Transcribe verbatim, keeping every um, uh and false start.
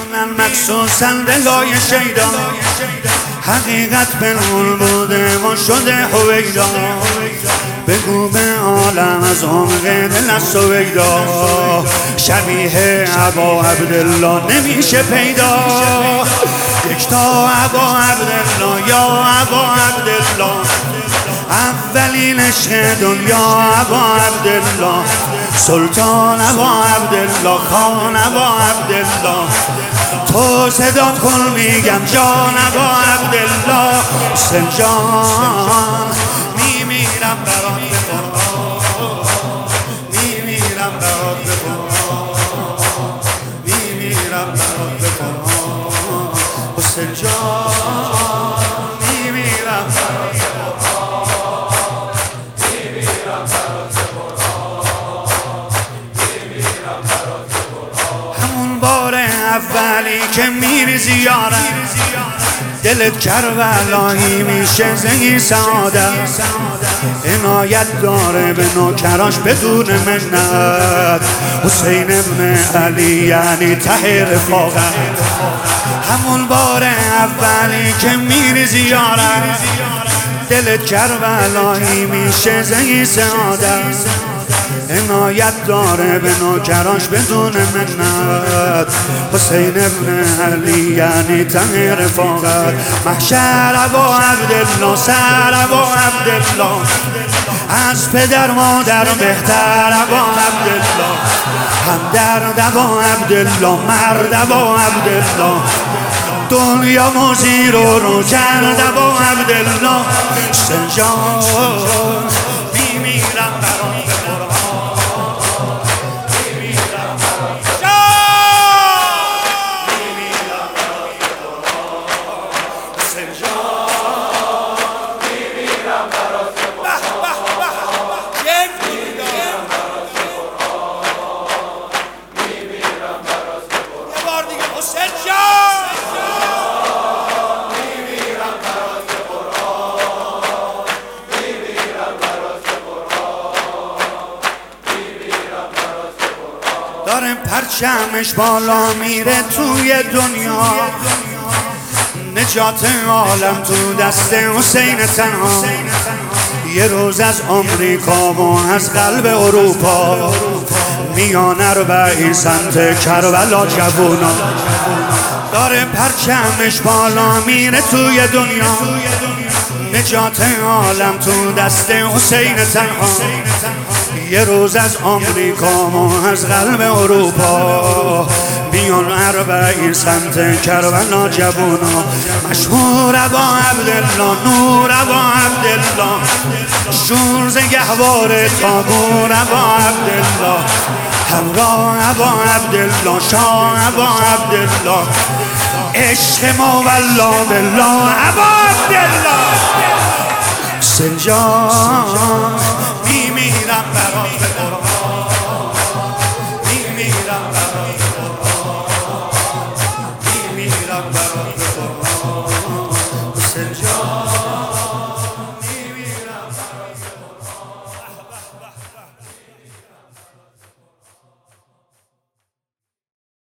میدونن مخصوصا دلای شیدا حقیقت پنهون بوده و شده هویدا. بگو به عالم از عمق دل از سویدا شبیه ابا عبدالله نمیشه پیدا. یک تا ابا عبدالله یا ابا عبدالله اولین عشق دنیا ابا عبدالله سلطان ابا عبدالله خان ابا عبدالله. تو صدا کن میگم جان ابا عبدالله حسین جان میمیرم برات به قرآن میمیرم برات به قرآن میمیرم برات به قرآن حسین جان میمیرم برات به قرآن میمیرم برات به قرآن میمیرم برات به قرآن. همون بار اولی که میری زیارت دلت کربلایی میشه زهی سعادت. عنایت داره به نوکراش بدون منت حسین ابن علی یعنی ته رفاقت. همون بار اولی که میری زیارت دلت کربلایی میشه زهی سعادت. عنایت داره به نوکراش بدون منت حسین ابن علی یعنی ته رفاقت. محشر ابا عبدالله سر ابا عبدالله از پدر مادر بهتر ابا عبدالله هم درد ابا عبدالله مرد ابا عبدالله دنیا موزی رو رو کرد ابا عبدالله. حسین جان میمیرم برات به قرآن داره پرچمش بالا میره توی دنیا. نجات عالم تو دست حسین تنها. یه روز از آمریکا و از قلب اروپا میان اربعین سمت کربلا جوونا. داره پرچمش بالا میره توی دنیا. نجات عالم تو دست حسین تنها. یه روز از آمریکا و از قلب اروپا بیان اربعین سمت کربلا جوونا. مشهور ابا عبدالله نور ابا عبدالله شور ز گهواره تابور ابا عبدالله همراه ابا عبدالله شاه ابا عبدالله عشق ما والله بالله ابا عبدالله. حسین جان میمیرم برات به قرآن